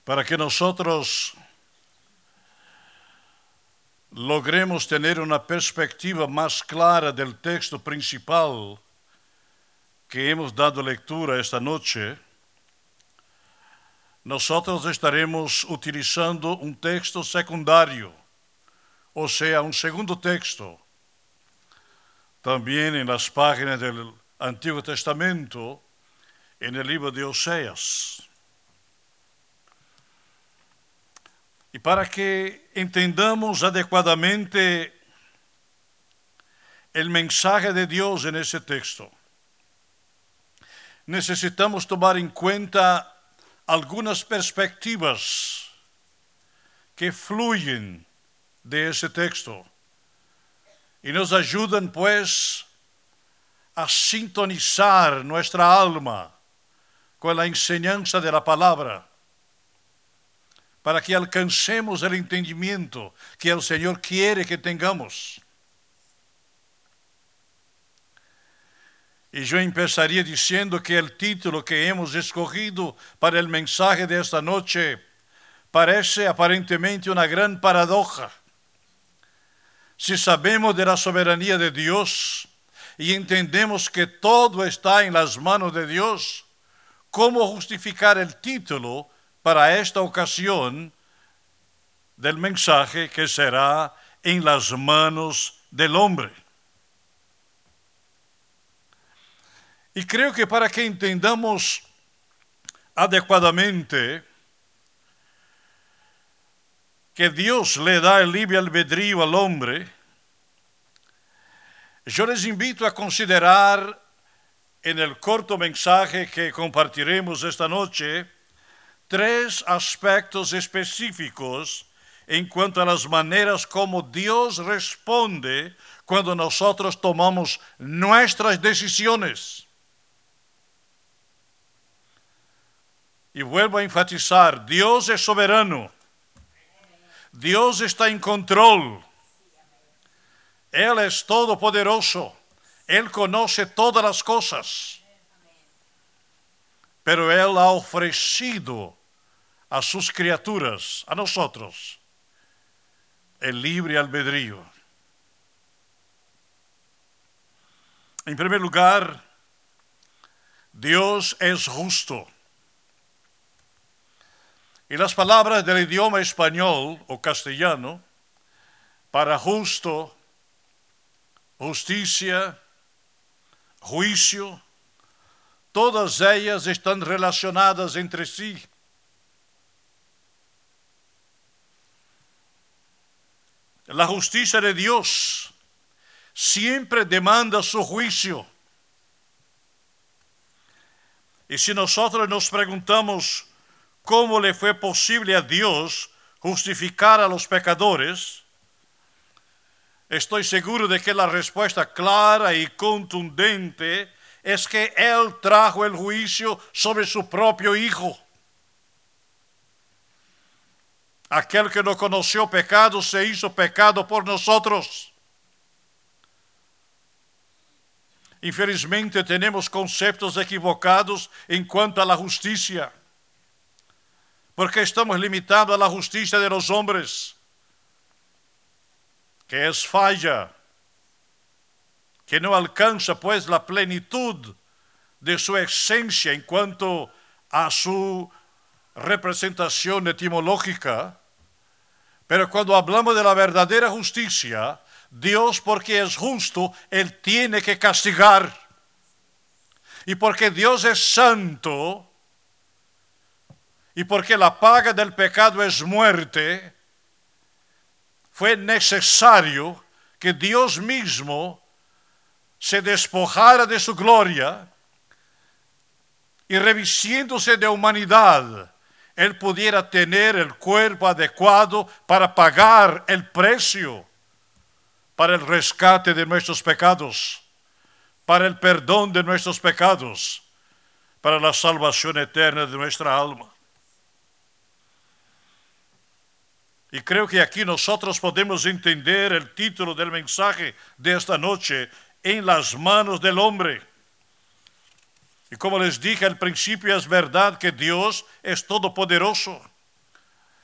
para que nosotros logremos tener una perspectiva más clara del texto principal que hemos dado lectura esta noche, nosotros estaremos utilizando un texto secundario, o sea, un segundo texto, también en las páginas del Antiguo Testamento, en el libro de Oseas. Y para que entendamos adecuadamente el mensaje de Dios en ese texto, necesitamos tomar en cuenta algunas perspectivas que fluyen de ese texto y nos ayudan pues a sintonizar nuestra alma con la enseñanza de la palabra, para que alcancemos el entendimiento que el Señor quiere que tengamos. Y yo empezaría diciendo que el título que hemos escogido para el mensaje de esta noche parece aparentemente una gran paradoja. Si sabemos de la soberanía de Dios y entendemos que todo está en las manos de Dios, ¿cómo justificar el título para esta ocasión del mensaje que será en las manos del hombre? Y creo que para que entendamos adecuadamente que Dios le da el libre albedrío al hombre, yo les invito a considerar en el corto mensaje que compartiremos esta noche 3 aspectos específicos en cuanto a las maneras como Dios responde cuando nosotros tomamos nuestras decisiones. Y vuelvo a enfatizar, Dios es soberano. Dios está en control. Él es todopoderoso. Él conoce todas las cosas. Pero Él ha ofrecido a sus criaturas, a nosotros, el libre albedrío. En primer lugar, Dios es justo. Y las palabras del idioma español o castellano para justo, justicia, juicio, todas ellas están relacionadas entre sí. La justicia de Dios siempre demanda su juicio. Y si nosotros nos preguntamos cómo le fue posible a Dios justificar a los pecadores, estoy seguro de que la respuesta clara y contundente es que Él trajo el juicio sobre su propio Hijo. Aquel que no conoció pecado se hizo pecado por nosotros. Infelizmente tenemos conceptos equivocados en cuanto a la justicia, porque estamos limitados a la justicia de los hombres, que es falla, que no alcanza pues la plenitud de su esencia en cuanto a su representación etimológica. Pero cuando hablamos de la verdadera justicia, Dios, porque es justo, Él tiene que castigar. Y porque Dios es santo, y porque la paga del pecado es muerte, fue necesario que Dios mismo se despojara de su gloria y revistiéndose de humanidad, Él pudiera tener el cuerpo adecuado para pagar el precio para el rescate de nuestros pecados, para el perdón de nuestros pecados, para la salvación eterna de nuestra alma. Y creo que aquí nosotros podemos entender el título del mensaje de esta noche, en las manos del hombre. Y como les dije al principio, es verdad que Dios es todopoderoso.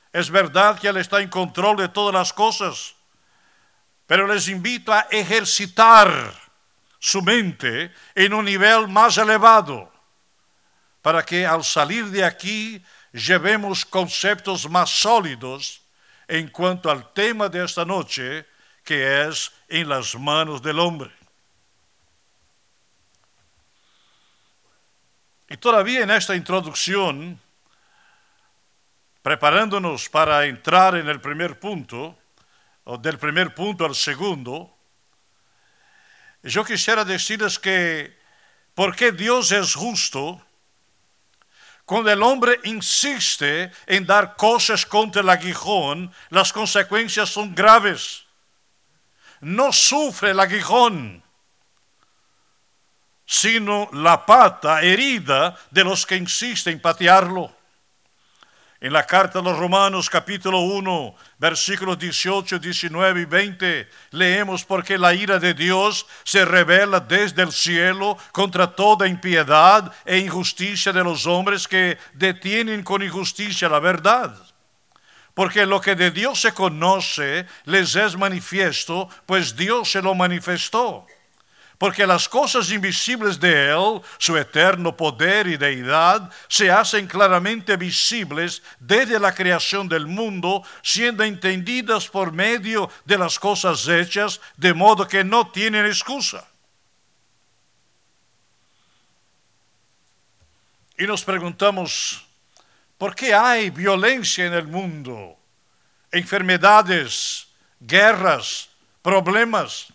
Es verdad que Él está en control de todas las cosas, pero les invito a ejercitar su mente en un nivel más elevado, para que al salir de aquí llevemos conceptos más sólidos en cuanto al tema de esta noche, que es en las manos del hombre. Y todavía en esta introducción, preparándonos para entrar en el primer punto, o del primer punto al segundo, yo quisiera decirles que ¿por qué Dios es justo? Cuando el hombre insiste en dar cosas contra el aguijón, las consecuencias son graves. No sufre el aguijón, sino la pata herida de los que insisten en patearlo. En la carta a los Romanos, capítulo 1, versículos 18, 19 y 20, leemos: porque la ira de Dios se revela desde el cielo contra toda impiedad e injusticia de los hombres que detienen con injusticia la verdad. Porque lo que de Dios se conoce les es manifiesto, pues Dios se lo manifestó. Porque las cosas invisibles de Él, su eterno poder y deidad, se hacen claramente visibles desde la creación del mundo, siendo entendidas por medio de las cosas hechas, de modo que no tienen excusa. Y nos preguntamos, ¿por qué hay violencia en el mundo? Enfermedades, guerras, problemas.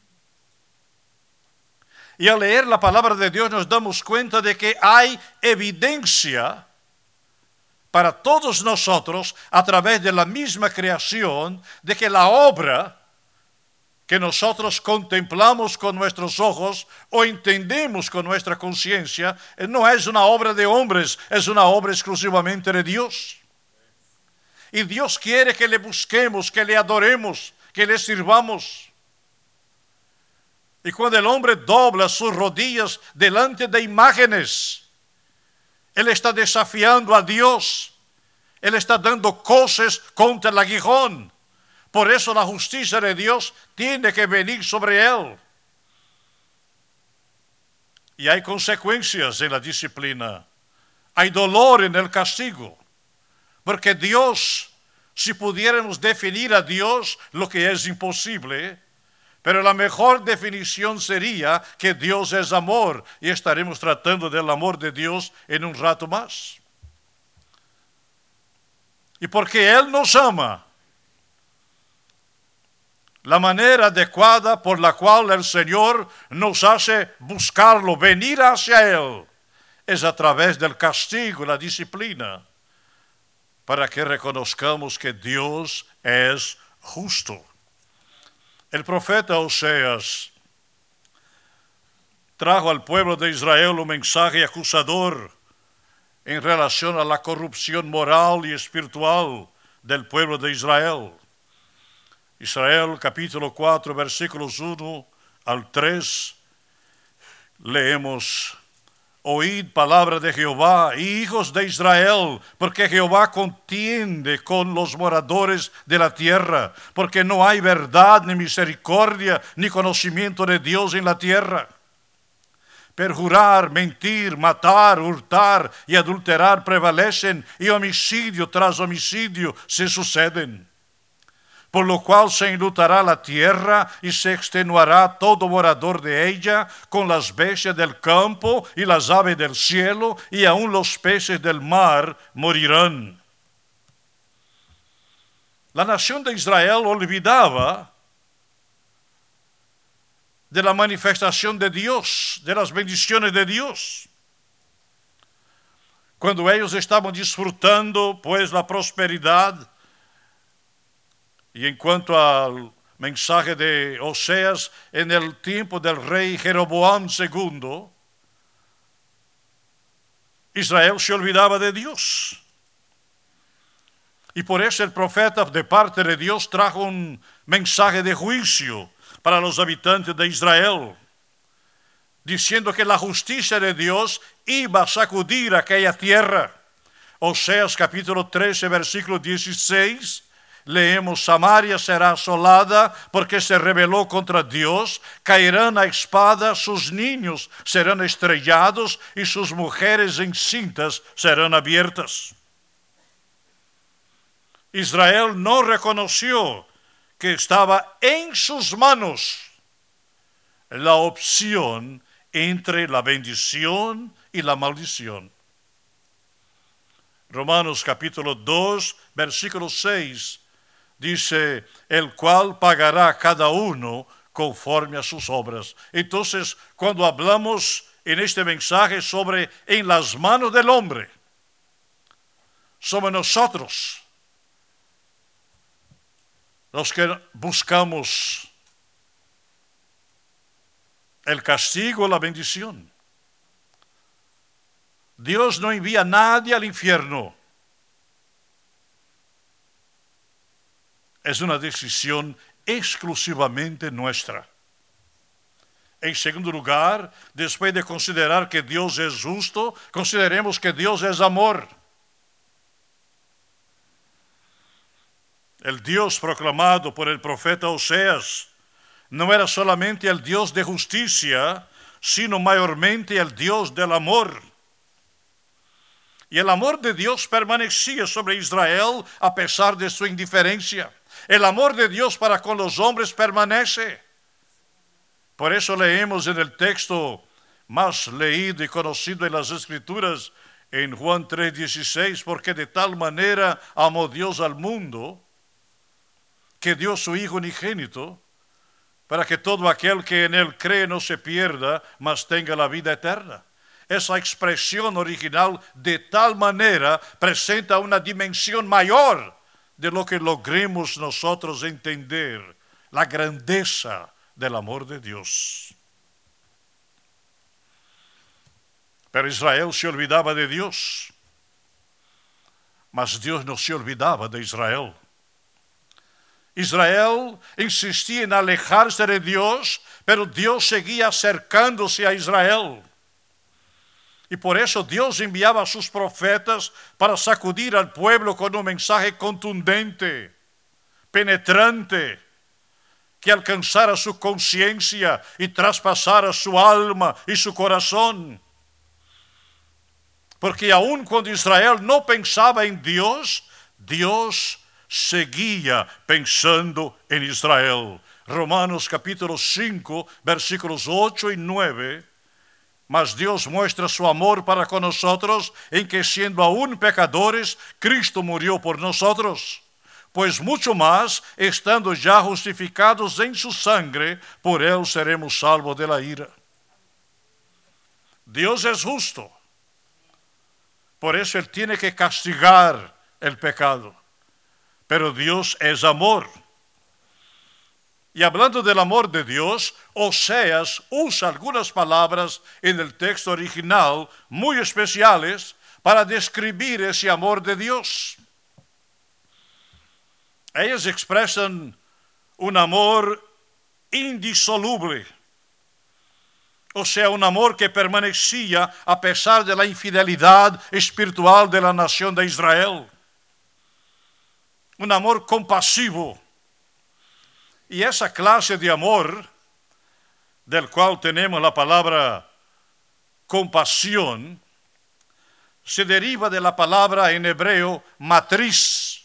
Y al leer la palabra de Dios nos damos cuenta de que hay evidencia para todos nosotros a través de la misma creación de que la obra que nosotros contemplamos con nuestros ojos o entendemos con nuestra conciencia no es una obra de hombres, es una obra exclusivamente de Dios. Y Dios quiere que le busquemos, que le adoremos, que le sirvamos. Y cuando el hombre dobla sus rodillas delante de imágenes, él está desafiando a Dios. Él está dando cosas contra el aguijón. Por eso la justicia de Dios tiene que venir sobre él. Y hay consecuencias en la disciplina. Hay dolor en el castigo. Porque Dios, si pudiéramos definir a Dios, lo que es imposible, pero la mejor definición sería que Dios es amor, y estaremos tratando del amor de Dios en un rato más. Y porque Él nos ama, la manera adecuada por la cual el Señor nos hace buscarlo, venir hacia Él, es a través del castigo, la disciplina, para que reconozcamos que Dios es justo. El profeta Oseas trajo al pueblo de Israel un mensaje acusador en relación a la corrupción moral y espiritual del pueblo de Israel. Israel, capítulo 4, versículos 1 al 3, leemos: oíd palabra de Jehová, hijos de Israel, porque Jehová contiende con los moradores de la tierra, porque no hay verdad, ni misericordia, ni conocimiento de Dios en la tierra. Perjurar, mentir, matar, hurtar y adulterar prevalecen, y homicidio tras homicidio se suceden. Por lo cual se enlutará la tierra y se extenuará todo morador de ella, con las bestias del campo y las aves del cielo, y aun los peces del mar morirán. La nación de Israel olvidaba de la manifestación de Dios, de las bendiciones de Dios. Cuando ellos estaban disfrutando, pues, la prosperidad. Y en cuanto al mensaje de Oseas, en el tiempo del rey Jeroboam II, Israel se olvidaba de Dios. Y por eso el profeta de parte de Dios trajo un mensaje de juicio para los habitantes de Israel, diciendo que la justicia de Dios iba a sacudir aquella tierra. Oseas capítulo 13, versículo 16, leemos: Samaria será asolada porque se rebeló contra Dios, caerán a espada, sus niños serán estrellados y sus mujeres encintas serán abiertas. Israel no reconoció que estaba en sus manos la opción entre la bendición y la maldición. Romanos capítulo 2, versículo 6, dice: el cual pagará a cada uno conforme a sus obras. Entonces, cuando hablamos en este mensaje sobre en las manos del hombre, somos nosotros los que buscamos el castigo o la bendición. Dios no envía a nadie al infierno. Es una decisión exclusivamente nuestra. En segundo lugar, después de considerar que Dios es justo, consideremos que Dios es amor. El Dios proclamado por el profeta Oseas no era solamente el Dios de justicia, sino mayormente el Dios del amor. Y el amor de Dios permanecía sobre Israel a pesar de su indiferencia. El amor de Dios para con los hombres permanece. Por eso leemos en el texto más leído y conocido en las Escrituras, en Juan 3:16, porque de tal manera amó Dios al mundo, que dio su Hijo unigénito, para que todo aquel que en él cree no se pierda, mas tenga la vida eterna. Esa expresión original, de tal manera, presenta una dimensión mayor de lo que logremos nosotros entender, la grandeza del amor de Dios. Pero Israel se olvidaba de Dios, mas Dios no se olvidaba de Israel. Israel insistía en alejarse de Dios, pero Dios seguía acercándose a Israel. Y por eso Dios enviaba a sus profetas para sacudir al pueblo con un mensaje contundente, penetrante, que alcanzara su conciencia y traspasara su alma y su corazón. Porque aun cuando Israel no pensaba en Dios, Dios seguía pensando en Israel. Romanos capítulo 5, versículos 8 y 9. Mas Dios muestra su amor para con nosotros en que, siendo aún pecadores, Cristo murió por nosotros. Pues mucho más, estando ya justificados en su sangre, por él seremos salvos de la ira. Dios es justo. Por eso él tiene que castigar el pecado. Pero Dios es amor. Y hablando del amor de Dios, Oseas usa algunas palabras en el texto original muy especiales para describir ese amor de Dios. Ellas expresan un amor indisoluble, o sea, un amor que permanecía a pesar de la infidelidad espiritual de la nación de Israel. Un amor compasivo. Y esa clase de amor, del cual tenemos la palabra compasión, se deriva de la palabra en hebreo matriz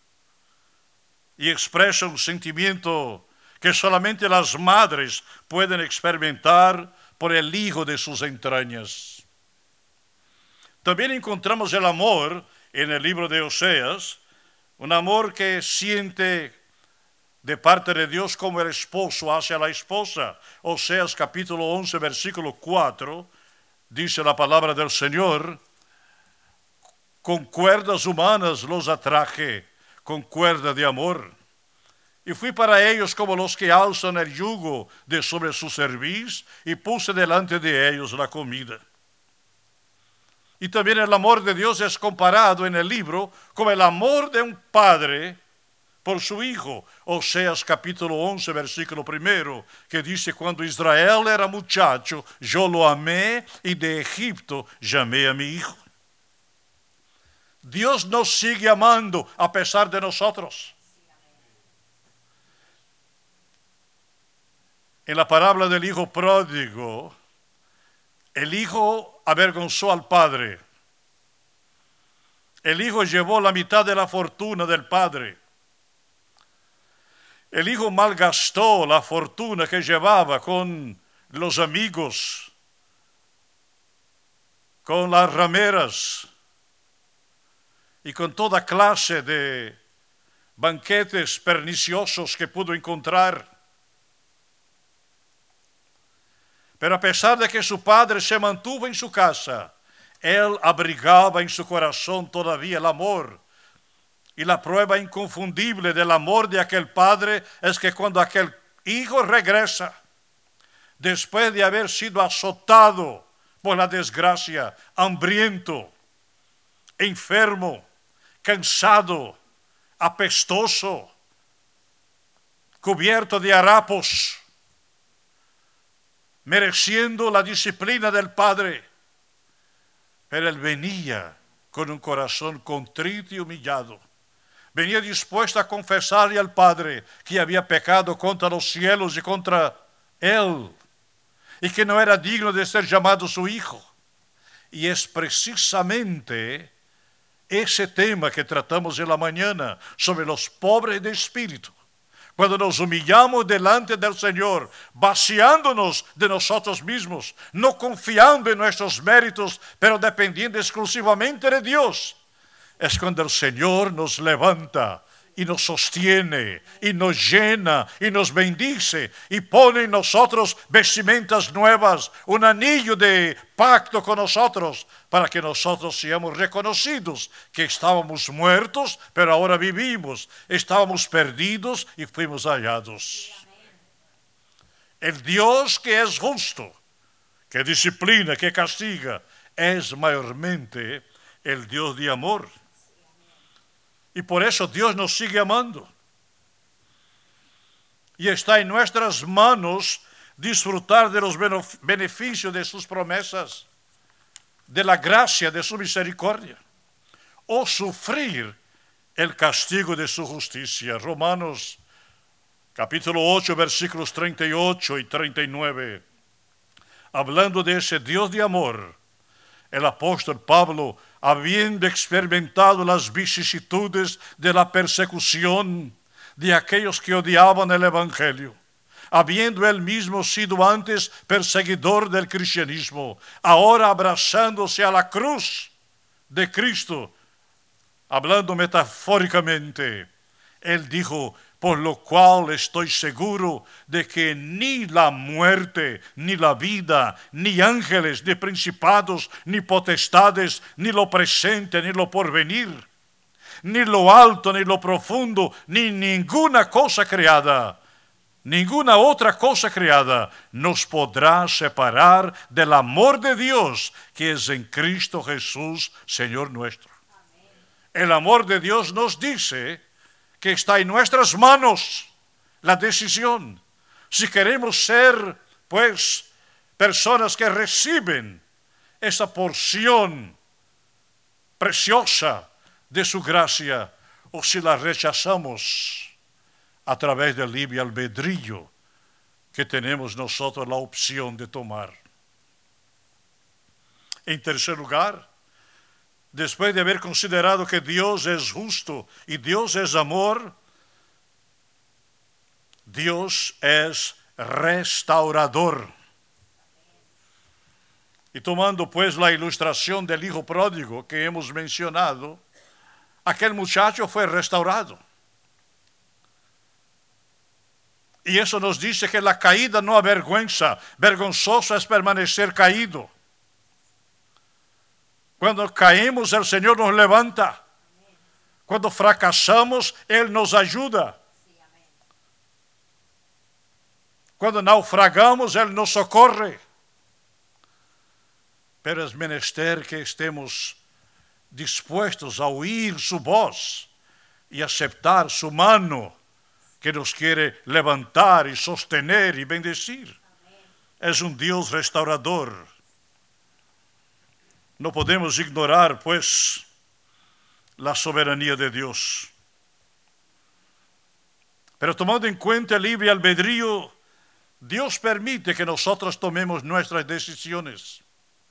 y expresa un sentimiento que solamente las madres pueden experimentar por el hijo de sus entrañas. También encontramos el amor en el libro de Oseas, un amor que siente de parte de Dios como el esposo hacia la esposa. Oseas capítulo 11, versículo 4, dice la palabra del Señor: con cuerdas humanas los atraje, con cuerda de amor. Y fui para ellos como los que alzan el yugo de sobre su cerviz, y puse delante de ellos la comida. Y también el amor de Dios es comparado en el libro como el amor de un padre por su hijo. Oseas capítulo 11, versículo 1, que dice: cuando Israel era muchacho, yo lo amé, y de Egipto llamé a mi hijo. Dios nos sigue amando a pesar de nosotros. En la parábola del hijo pródigo, el hijo avergonzó al padre. El hijo llevó la mitad de la fortuna del padre. El hijo malgastó la fortuna que llevaba con los amigos, con las rameras y con toda clase de banquetes perniciosos que pudo encontrar. Pero a pesar de que su padre se mantuvo en su casa, él abrigaba en su corazón todavía el amor. Y la prueba inconfundible del amor de aquel padre es que cuando aquel hijo regresa, después de haber sido azotado por la desgracia, hambriento, enfermo, cansado, apestoso, cubierto de harapos, mereciendo la disciplina del padre, pero él venía con un corazón contrito y humillado. Venía dispuesto a confesarle al Padre que había pecado contra los cielos y contra él, y que no era digno de ser llamado su hijo. Y es precisamente ese tema que tratamos en la mañana, sobre los pobres de espíritu. Cuando nos humillamos delante del Señor, vaciándonos de nosotros mismos, no confiando en nuestros méritos, pero dependiendo exclusivamente de Dios, es cuando el Señor nos levanta y nos sostiene y nos llena y nos bendice y pone en nosotros vestimentas nuevas, un anillo de pacto con nosotros, para que nosotros seamos reconocidos que estábamos muertos, pero ahora vivimos, estábamos perdidos y fuimos hallados. El Dios que es justo, que disciplina, que castiga, es mayormente el Dios de amor. Y por eso Dios nos sigue amando. Y está en nuestras manos disfrutar de los beneficios de sus promesas, de la gracia de su misericordia, o sufrir el castigo de su justicia. Romanos capítulo 8, versículos 38 y 39. Hablando de ese Dios de amor, el apóstol Pablo, habiendo experimentado las vicisitudes de la persecución de aquellos que odiaban el Evangelio, habiendo él mismo sido antes perseguidor del cristianismo, ahora abrazándose a la cruz de Cristo, hablando metafóricamente, él dijo: por lo cual estoy seguro de que ni la muerte, ni la vida, ni ángeles, ni principados, ni potestades, ni lo presente, ni lo porvenir, ni lo alto, ni lo profundo, ni ninguna cosa creada, ninguna otra cosa creada nos podrá separar del amor de Dios que es en Cristo Jesús, Señor nuestro. Amén. El amor de Dios nos dice que está en nuestras manos la decisión. Si queremos ser, pues, personas que reciben esa porción preciosa de su gracia, o si la rechazamos a través del libre albedrío que tenemos nosotros la opción de tomar. En tercer lugar, después de haber considerado que Dios es justo y Dios es amor, Dios es restaurador. Y tomando pues la ilustración del hijo pródigo que hemos mencionado, aquel muchacho fue restaurado. Y eso nos dice que la caída no avergüenza, vergonzoso es permanecer caído. Cuando caemos, el Señor nos levanta. Cuando fracasamos, Él nos ayuda. Cuando naufragamos, Él nos socorre. Pero es menester que estemos dispuestos a oír su voz y aceptar su mano que nos quiere levantar y sostener y bendecir. Es un Dios restaurador. No podemos ignorar, pues, la soberanía de Dios. Pero tomando en cuenta el libre albedrío, Dios permite que nosotros tomemos nuestras decisiones.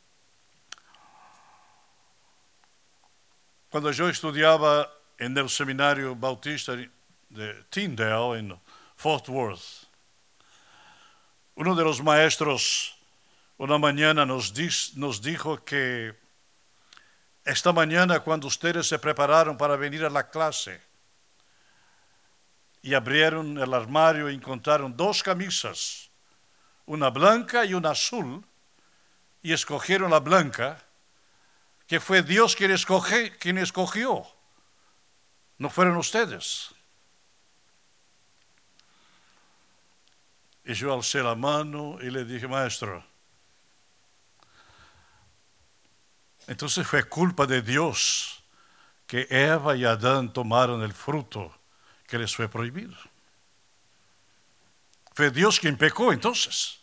Cuando yo estudiaba en el seminario bautista de Tyndale en Fort Worth, uno de los maestros una mañana nos dijo que esta mañana cuando ustedes se prepararon para venir a la clase y abrieron el armario y encontraron 2 camisas, una blanca y una azul, y escogieron la blanca, que fue Dios quien escogió, no fueron ustedes. Y yo alcé la mano y le dije, maestro, entonces fue culpa de Dios que Eva y Adán tomaron el fruto que les fue prohibido. Fue Dios quien pecó entonces.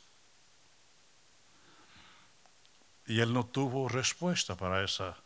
Y él no tuvo respuesta para esa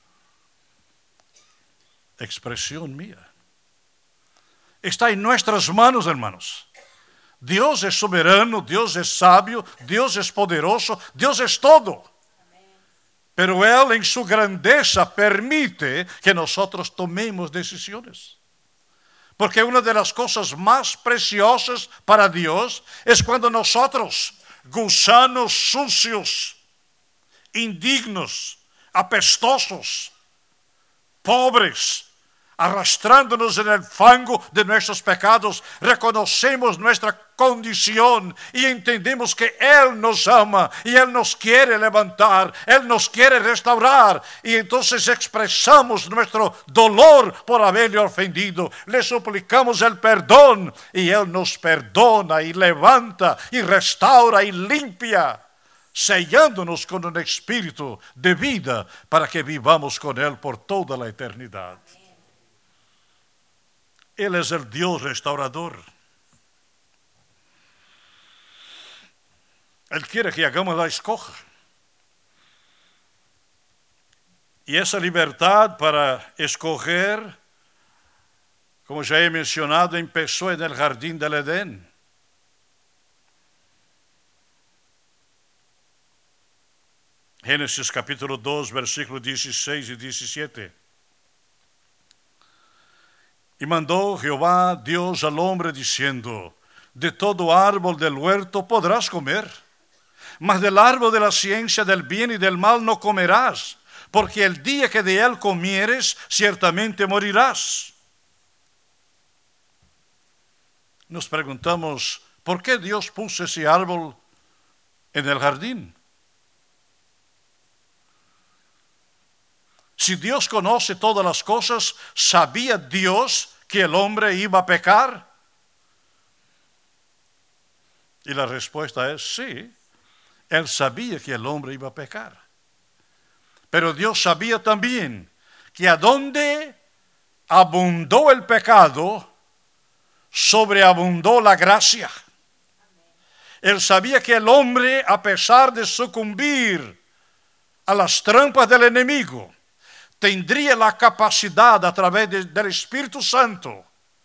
expresión mía. Está en nuestras manos, hermanos. Dios es soberano, Dios es sabio, Dios es poderoso, Dios es todo. Pero Él en su grandeza permite que nosotros tomemos decisiones. Porque una de las cosas más preciosas para Dios es cuando nosotros, gusanos sucios, indignos, apestosos, pobres, arrastrándonos en el fango de nuestros pecados, reconocemos nuestra condición y entendemos que Él nos ama y Él nos quiere levantar, Él nos quiere restaurar, y entonces expresamos nuestro dolor por haberle ofendido, le suplicamos el perdón y Él nos perdona y levanta y restaura y limpia, sellándonos con un espíritu de vida para que vivamos con Él por toda la eternidad. Él es el Dios restaurador. Él quiere que hagamos la escoja. Y esa libertad para escoger, como ya he mencionado, empezó en el jardín del Edén. Génesis capítulo 2, versículos 16 y 17. Y mandó Jehová Dios al hombre diciendo, de todo árbol del huerto podrás comer, mas del árbol de la ciencia del bien y del mal no comerás, porque el día que de él comieres, ciertamente morirás. Nos preguntamos, ¿por qué Dios puso ese árbol en el jardín? Si Dios conoce todas las cosas, ¿sabía Dios que el hombre iba a pecar? Y la respuesta es sí. Él sabía que el hombre iba a pecar. Pero Dios sabía también que a donde abundó el pecado, sobreabundó la gracia. Él sabía que el hombre, a pesar de sucumbir a las trampas del enemigo, tendría la capacidad a través del Espíritu Santo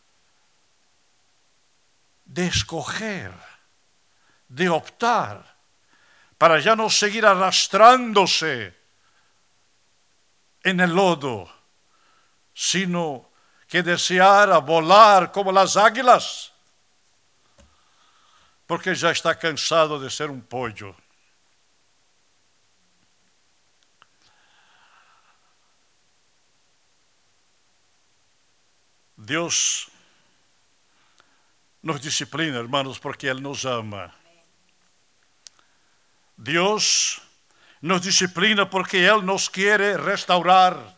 de escoger, de optar, para ya no seguir arrastrándose en el lodo, sino que deseara volar como las águilas, porque ya está cansado de ser un pollo. Dios nos disciplina, hermanos, porque Él nos ama. Dios nos disciplina porque Él nos quiere restaurar.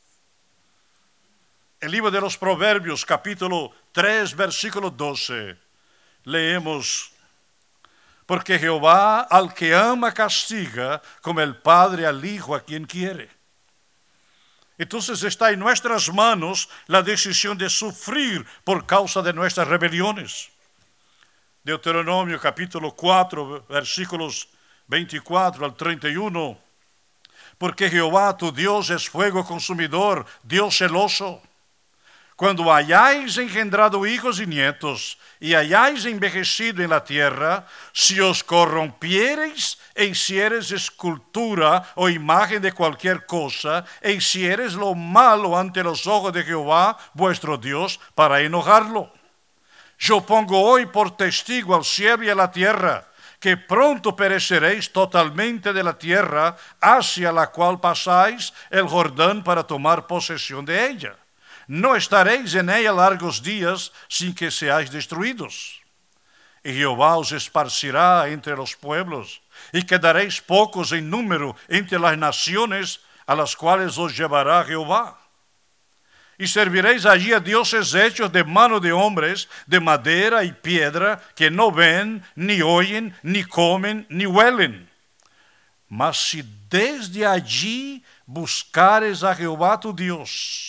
El libro de los Proverbios, capítulo 3, versículo 12, leemos, porque Jehová al que ama castiga, como el padre al hijo a quien quiere. Entonces está en nuestras manos la decisión de sufrir por causa de nuestras rebeliones. Deuteronomio capítulo 4, versículos 24 al 31. porque Jehová tu Dios es fuego consumidor, Dios celoso. Cuando hayáis engendrado hijos y nietos, y hayáis envejecido en la tierra, si os corrompiereis e hiciereis escultura o imagen de cualquier cosa, e hiciereis lo malo ante los ojos de Jehová, vuestro Dios, para enojarlo. Yo pongo hoy por testigo al cielo y a la tierra, que pronto pereceréis totalmente de la tierra hacia la cual pasáis el Jordán para tomar posesión de ella. No estaréis en ella largos días sin que seáis destruidos. Y Jehová os esparcirá entre los pueblos, y quedaréis pocos en número entre las naciones a las cuales os llevará Jehová. Y serviréis allí a dioses hechos de mano de hombres, de madera y piedra, que no ven, ni oyen, ni comen, ni huelen. Mas si desde allí buscares a Jehová tu Dios,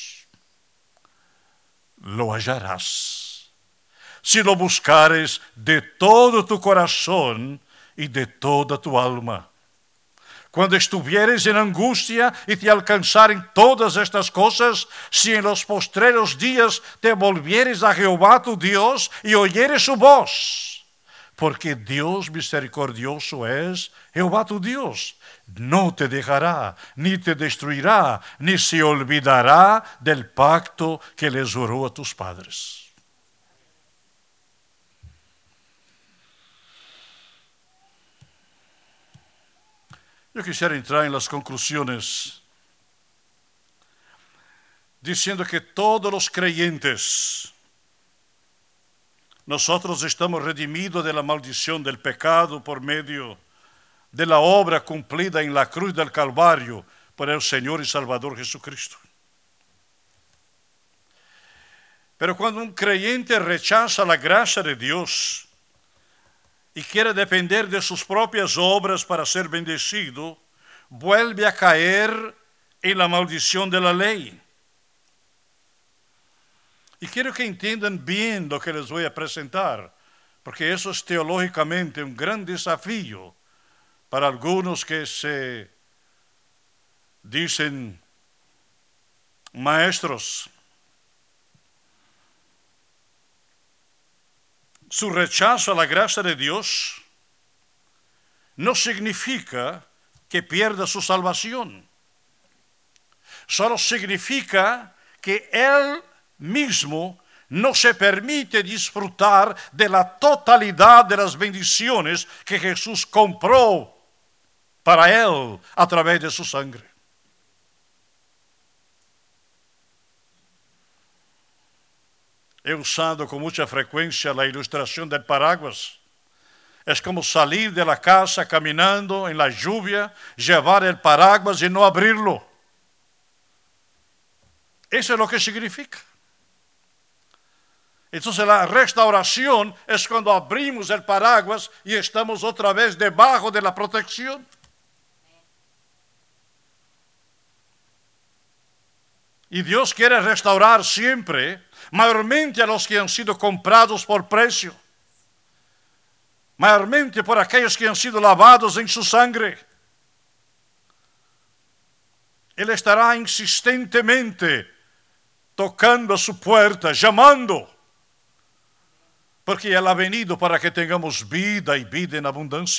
lo hallarás. Si lo buscares de todo tu corazón y de toda tu alma. Cuando estuvieres en angustia y te alcanzaren todas estas cosas, si en los postreros días te volvieres a Jehová tu Dios y oyeres su voz, porque Dios misericordioso es Jehová tu Dios, no te dejará, ni te destruirá, ni se olvidará del pacto que les juró a tus padres. Yo quisiera entrar en las conclusiones diciendo que todos los creyentes, nosotros estamos redimidos de la maldición del pecado por medio de la obra cumplida en la cruz del Calvario por el Señor y Salvador Jesucristo. Pero cuando un creyente rechaza la gracia de Dios y quiere depender de sus propias obras para ser bendecido, vuelve a caer en la maldición de la ley. Y quiero que entiendan bien lo que les voy a presentar, porque eso es teológicamente un gran desafío para algunos que se dicen maestros. Su rechazo a la gracia de Dios no significa que pierda su salvación. Solo significa que él mismo no se permite disfrutar de la totalidad de las bendiciones que Jesús compró para él a través de su sangre. He usado con mucha frecuencia la ilustración del paraguas. Es como salir de la casa caminando en la lluvia, llevar el paraguas y no abrirlo. Eso es lo que significa. Entonces la restauración es cuando abrimos el paraguas y estamos otra vez debajo de la protección. Y Dios quiere restaurar siempre, mayormente a los que han sido comprados por precio, mayormente por aquellos que han sido lavados en su sangre. Él estará insistentemente tocando a su puerta, llamando, porque Él ha venido para que tengamos vida y vida en abundancia.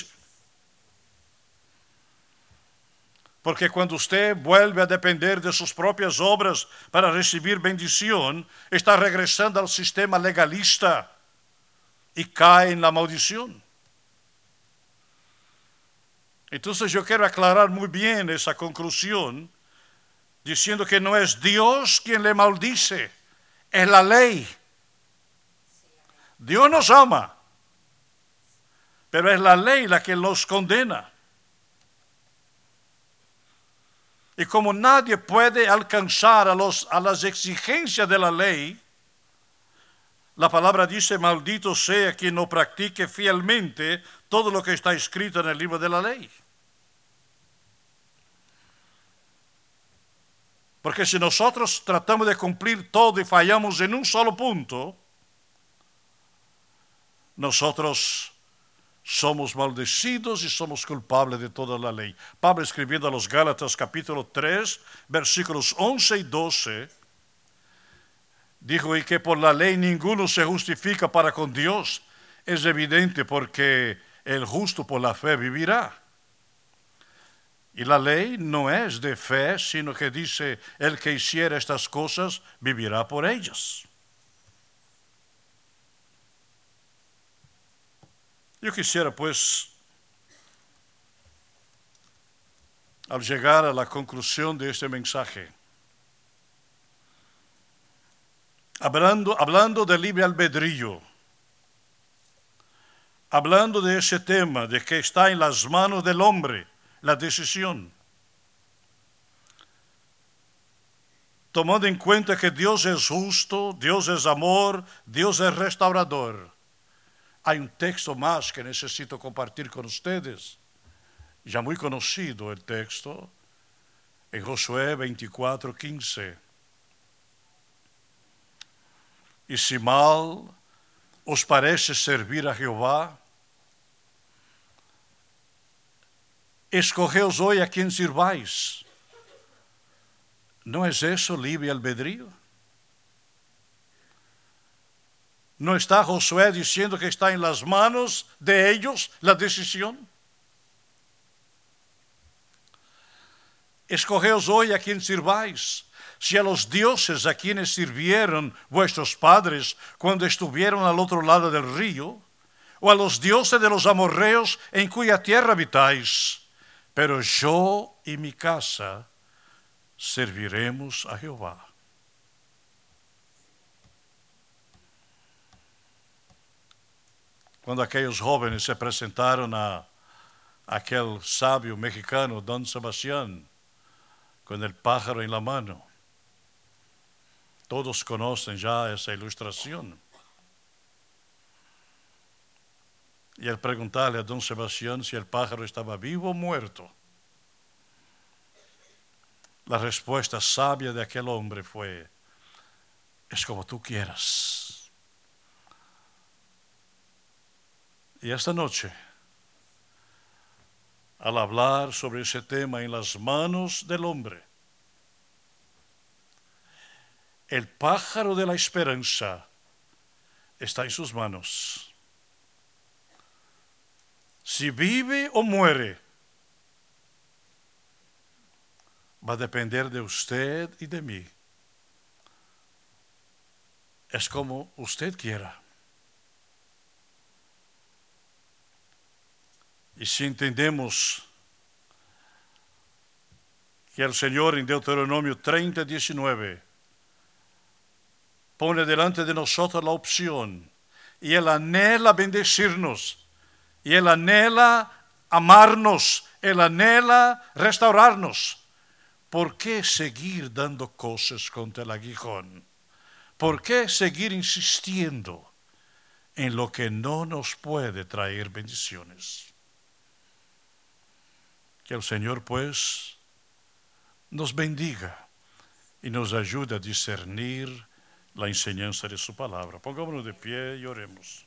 Porque cuando usted vuelve a depender de sus propias obras para recibir bendición, está regresando al sistema legalista y cae en la maldición. Entonces yo quiero aclarar muy bien esa conclusión, diciendo que no es Dios quien le maldice, es la ley. Dios nos ama, pero es la ley la que nos condena. Y como nadie puede alcanzar a las exigencias de la ley, la palabra dice, maldito sea quien no practique fielmente todo lo que está escrito en el libro de la ley. Porque si nosotros tratamos de cumplir todo y fallamos en un solo punto, nosotros somos maldecidos y somos culpables de toda la ley. Pablo, escribiendo a los Gálatas capítulo 3, versículos 11 y 12, dijo, y que por la ley ninguno se justifica para con Dios. Es evidente porque el justo por la fe vivirá. Y la ley no es de fe, sino que dice, el que hiciera estas cosas vivirá por ellas. Yo quisiera, pues, al llegar a la conclusión de este mensaje, hablando de libre albedrío, hablando de ese tema, de que está en las manos del hombre la decisión, tomando en cuenta que Dios es justo, Dios es amor, Dios es restaurador. Hay un texto más que necesito compartir con ustedes, ya muy conocido el texto, en Josué 24:15. Y si mal os parece servir a Jehová, escogeos hoy a quien sirváis. ¿No es eso libre albedrío? ¿No está Josué diciendo que está en las manos de ellos la decisión? Escogeos hoy a quien sirváis. Si a los dioses a quienes sirvieron vuestros padres cuando estuvieron al otro lado del río, o a los dioses de los amorreos en cuya tierra habitáis, pero yo y mi casa serviremos a Jehová. Cuando aquellos jóvenes se presentaron a aquel sabio mexicano, Don Sebastián, con el pájaro en la mano, todos conocen ya esa ilustración. Y al preguntarle a Don Sebastián si el pájaro estaba vivo o muerto, la respuesta sabia de aquel hombre fue, es como tú quieras. Y esta noche, al hablar sobre ese tema en las manos del hombre, el pájaro de la esperanza está en sus manos. Si vive o muere, va a depender de usted y de mí. Es como usted quiera. Y si entendemos que el Señor en Deuteronomio 30:19 pone delante de nosotros la opción, y Él anhela bendecirnos, y Él anhela amarnos, Él anhela restaurarnos, ¿por qué seguir dando cosas contra el aguijón? ¿Por qué seguir insistiendo en lo que no nos puede traer bendiciones? Que el Señor, pues, nos bendiga y nos ayude a discernir la enseñanza de su palabra. Pongámonos de pie y oremos.